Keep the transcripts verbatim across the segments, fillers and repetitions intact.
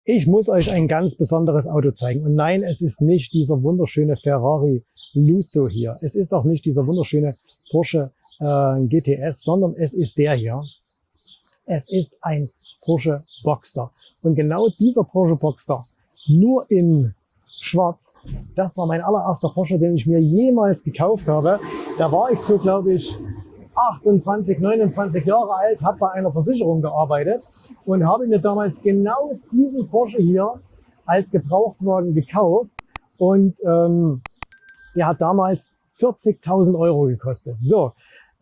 Ich muss euch ein ganz besonderes Auto zeigen. Und nein, es ist nicht dieser wunderschöne Ferrari Lusso hier. Es ist auch nicht dieser wunderschöne Porsche äh, G T S, sondern es ist der hier. Es ist ein Porsche Boxster. Und genau dieser Porsche Boxster, nur in schwarz, das war mein allererster Porsche, den ich mir jemals gekauft habe. Da war ich so, glaube ich, achtundzwanzig, neunundzwanzig Jahre alt, habe bei einer Versicherung gearbeitet und habe mir damals genau diesen Porsche hier als Gebrauchtwagen gekauft. Und ähm, der hat damals vierzigtausend Euro gekostet. So,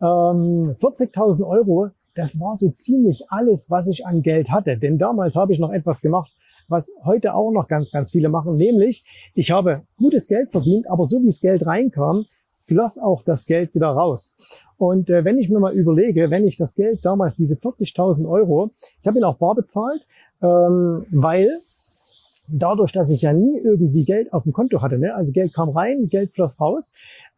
ähm, vierzigtausend Euro, das war so ziemlich alles, was ich an Geld hatte. Denn damals habe ich noch etwas gemacht, was heute auch noch ganz, ganz viele machen. Nämlich, ich habe gutes Geld verdient, aber so wie das Geld reinkam, floss auch das Geld wieder raus. Und äh, wenn ich mir mal überlege, wenn ich das Geld damals, diese vierzigtausend Euro, ich habe ihn auch bar bezahlt, ähm, weil dadurch, dass ich ja nie irgendwie Geld auf dem Konto hatte, ne, also Geld kam rein, Geld floss raus,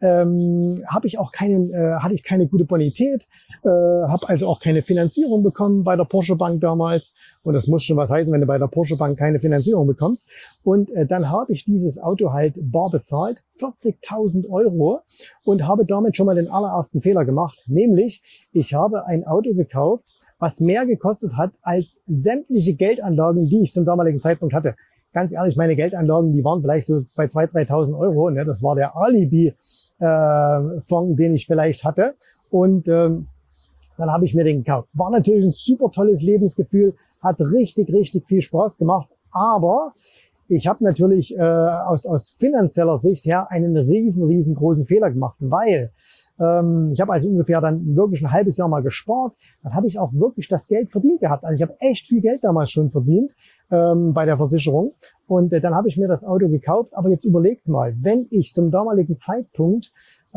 ähm, habe ich auch keinen, äh, hatte ich keine gute Bonität, äh, habe also auch keine Finanzierung bekommen bei der Porsche Bank damals. Und das muss schon was heißen, wenn du bei der Porsche Bank keine Finanzierung bekommst. Und äh, dann habe ich dieses Auto halt bar bezahlt, vierzigtausend Euro, und habe damit schon mal den allerersten Fehler gemacht, nämlich ich habe ein Auto gekauft, was mehr gekostet hat als sämtliche Geldanlagen, die ich zum damaligen Zeitpunkt hatte. Ganz ehrlich, meine Geldanlagen, die waren vielleicht so bei zweitausend, dreitausend Euro. Ne? Das war der Alibi-Fonds, äh, den ich vielleicht hatte. Und ähm, dann habe ich mir den gekauft. War natürlich ein super tolles Lebensgefühl, hat richtig, richtig viel Spaß gemacht. Aber ich habe natürlich äh, aus, aus finanzieller Sicht her einen riesen, riesengroßen Fehler gemacht, weil ähm, ich habe also ungefähr dann wirklich ein halbes Jahr mal gespart. Dann habe ich auch wirklich das Geld verdient gehabt. Also ich habe echt viel Geld damals schon verdient ähm, bei der Versicherung. Und äh, dann habe ich mir das Auto gekauft. Aber jetzt überlegt mal, wenn ich zum damaligen Zeitpunkt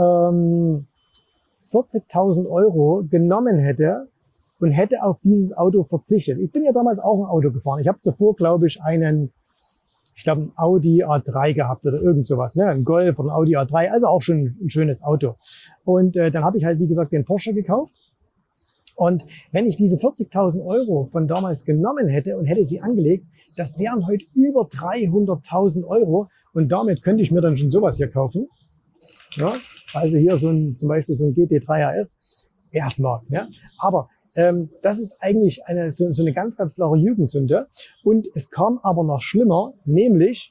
ähm, vierzigtausend Euro genommen hätte und hätte auf dieses Auto verzichtet. Ich bin ja damals auch ein Auto gefahren. Ich habe zuvor, glaube ich, einen ich glaube, ein Audi A drei gehabt oder irgend sowas, ne? Ein Golf oder ein Audi A drei, also auch schon ein schönes Auto. Und äh, dann habe ich halt, wie gesagt, den Porsche gekauft. Und wenn ich diese vierzigtausend Euro von damals genommen hätte und hätte sie angelegt, das wären heute über dreihunderttausend Euro. Und damit könnte ich mir dann schon sowas hier kaufen. Ja? Also hier so ein, zum Beispiel so ein G T drei R S. Erstmal, ja. Aber Ähm, das ist eigentlich eine, so, so eine ganz, ganz klare Jugendsünde. Und es kam aber noch schlimmer, nämlich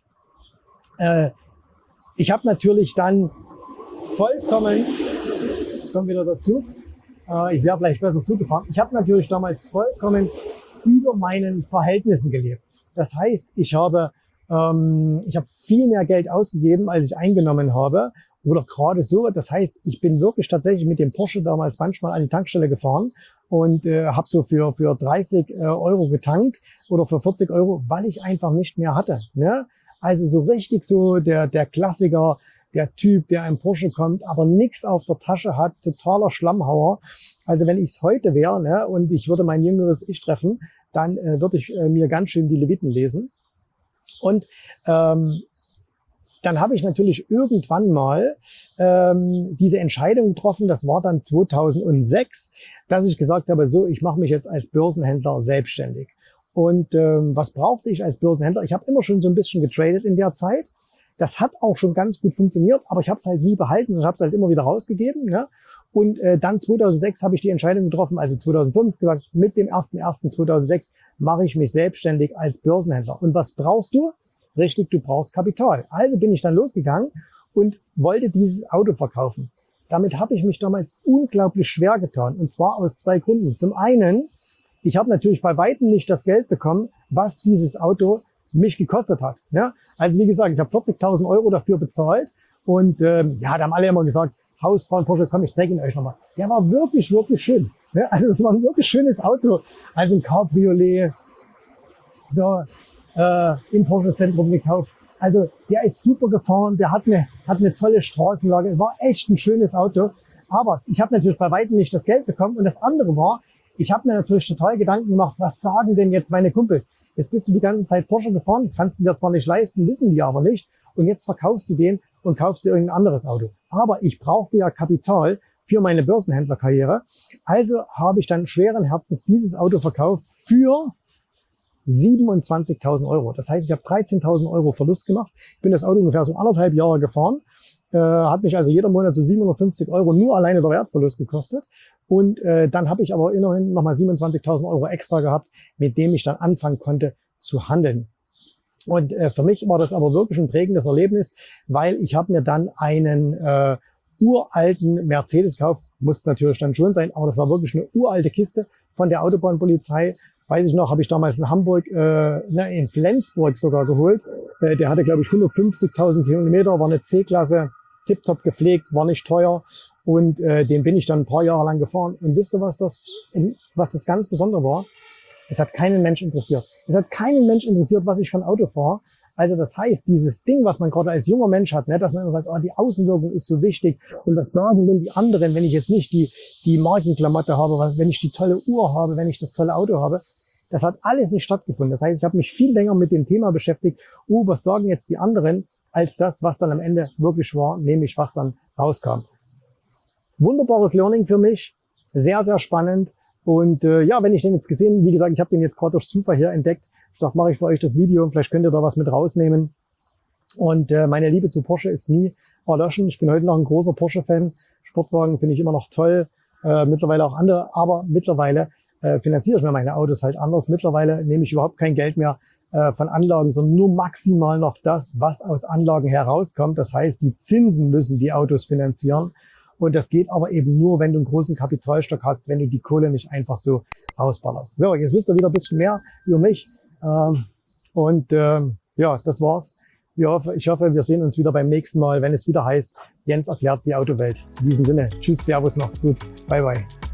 äh, ich habe natürlich dann vollkommen, ich komme wieder dazu, äh, ich wäre vielleicht besser zugefahren, ich habe natürlich damals vollkommen über meinen Verhältnissen gelebt. Das heißt, ich habe ähm, ich habe viel mehr Geld ausgegeben, als ich eingenommen habe. Oder gerade so. Das heißt, ich bin wirklich tatsächlich mit dem Porsche damals manchmal an die Tankstelle gefahren und äh, habe so für für dreißig äh, Euro getankt oder für vierzig Euro, weil ich einfach nicht mehr hatte. Ne? Also so richtig so der der Klassiker, der Typ, der im Porsche kommt, aber nichts auf der Tasche hat, totaler Schlammhauer. Also wenn ich es heute wäre, ne, und ich würde mein jüngeres Ich treffen, dann äh, würde ich äh, mir ganz schön die Leviten lesen. Und ähm, dann habe ich natürlich irgendwann mal ähm, diese Entscheidung getroffen, das war dann zweitausendsechs, dass ich gesagt habe, so, ich mache mich jetzt als Börsenhändler selbstständig. Und ähm, was brauchte ich als Börsenhändler? Ich habe immer schon so ein bisschen getradet in der Zeit. Das hat auch schon ganz gut funktioniert, aber ich habe es halt nie behalten, ich habe es halt immer wieder rausgegeben. Ne? Und äh, dann zweitausendsechs habe ich die Entscheidung getroffen, also zweitausendfünf gesagt, mit dem ersten ersten zweitausendsechs mache ich mich selbstständig als Börsenhändler. Und was brauchst du? Richtig, du brauchst Kapital. Also bin ich dann losgegangen und wollte dieses Auto verkaufen. Damit habe ich mich damals unglaublich schwer getan, und zwar aus zwei Gründen. Zum einen, ich habe natürlich bei weitem nicht das Geld bekommen, was dieses Auto mich gekostet hat. Ja? Also wie gesagt, ich habe vierzigtausend Euro dafür bezahlt und ähm, ja, da haben alle immer gesagt, Hausfrauen Porsche, komm, ich zeige ihn euch nochmal. Der war wirklich, wirklich schön. Ja? Also es war ein wirklich schönes Auto. Also ein Cabriolet, so äh, im Porsche-Zentrum gekauft. Also der ist super gefahren, der hat eine, hat eine tolle Straßenlage, war echt ein schönes Auto. Aber ich habe natürlich bei weitem nicht das Geld bekommen. Und das andere war, ich habe mir natürlich total Gedanken gemacht, was sagen denn jetzt meine Kumpels? Jetzt bist du die ganze Zeit Porsche gefahren, kannst du dir zwar nicht leisten, wissen die aber nicht. Und jetzt verkaufst du den und kaufst dir irgendein anderes Auto. Aber ich brauchte ja Kapital für meine Börsenhändlerkarriere. Also habe ich dann schweren Herzens dieses Auto verkauft für siebenundzwanzigtausend Euro. Das heißt, ich habe dreizehntausend Euro Verlust gemacht. Ich bin das Auto ungefähr so anderthalb Jahre gefahren. Äh, hat mich also jeder Monat so siebenhundertfünfzig Euro nur alleine der Wertverlust gekostet. Und äh, dann habe ich aber immerhin nochmal siebenundzwanzigtausend Euro extra gehabt, mit dem ich dann anfangen konnte zu handeln. Und äh, für mich war das aber wirklich ein prägendes Erlebnis, weil ich habe mir dann einen äh, uralten Mercedes gekauft. Muss natürlich dann schon sein, aber das war wirklich eine uralte Kiste von der Autobahnpolizei. Weiß ich noch, habe ich damals in Hamburg, äh, ne, in Flensburg sogar geholt. Äh, der hatte, glaube ich, hundertfünfzigtausend Kilometer, war eine C-Klasse, tipptopp gepflegt, war nicht teuer. Und äh, den bin ich dann ein paar Jahre lang gefahren. Und wisst ihr, was das, was das ganz Besondere war? Es hat keinen Mensch interessiert. Es hat keinen Mensch interessiert, was ich für ein Auto fahre. Also das heißt, dieses Ding, was man gerade als junger Mensch hat, ne, dass man immer sagt, oh, die Außenwirkung ist so wichtig und das sagen denn die anderen, wenn ich jetzt nicht die, die Markenklamotte habe, wenn ich die tolle Uhr habe, wenn ich das tolle Auto habe, das hat alles nicht stattgefunden. Das heißt, ich habe mich viel länger mit dem Thema beschäftigt, oh, was sagen jetzt die anderen, als das, was dann am Ende wirklich war, nämlich was dann rauskam. Wunderbares Learning für mich, sehr, sehr spannend. Und äh, ja, wenn ich den jetzt gesehen, wie gesagt, ich habe den jetzt gerade durch Zufall hier entdeckt. Ich dachte, mache ich für euch das Video, vielleicht könnt ihr da was mit rausnehmen. Und äh, meine Liebe zu Porsche ist nie erloschen. Ich bin heute noch ein großer Porsche-Fan. Sportwagen finde ich immer noch toll, äh, mittlerweile auch andere. Aber mittlerweile äh, finanziere ich mir meine Autos halt anders. Mittlerweile nehme ich überhaupt kein Geld mehr äh, von Anlagen, sondern nur maximal noch das, was aus Anlagen herauskommt. Das heißt, die Zinsen müssen die Autos finanzieren. Und das geht aber eben nur, wenn du einen großen Kapitalstock hast, wenn du die Kohle nicht einfach so rausballerst. So, jetzt wisst ihr wieder ein bisschen mehr über mich. Ähm, und ähm, ja, das war's. Ich hoffe, ich hoffe, wir sehen uns wieder beim nächsten Mal, wenn es wieder heißt, Jens erklärt die Autowelt. In diesem Sinne, tschüss, servus, macht's gut. Bye, bye.